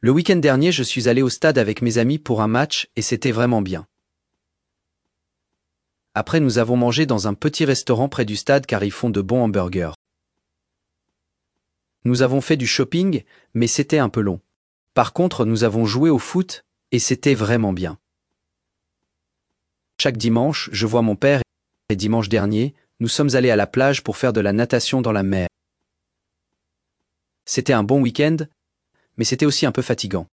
Le week-end dernier, je suis allé au stade avec mes amis pour un match et c'était vraiment bien. Après, nous avons mangé dans un petit restaurant près du stade car ils font de bons hamburgers. Nous avons fait du shopping, mais c'était un peu long. Par contre, nous avons joué au foot et c'était vraiment bien. Chaque dimanche, je vois mon père et dimanche dernier, nous sommes allés à la plage pour faire de la natation dans la mer. C'était un bon week-end, mais c'était aussi un peu fatigant.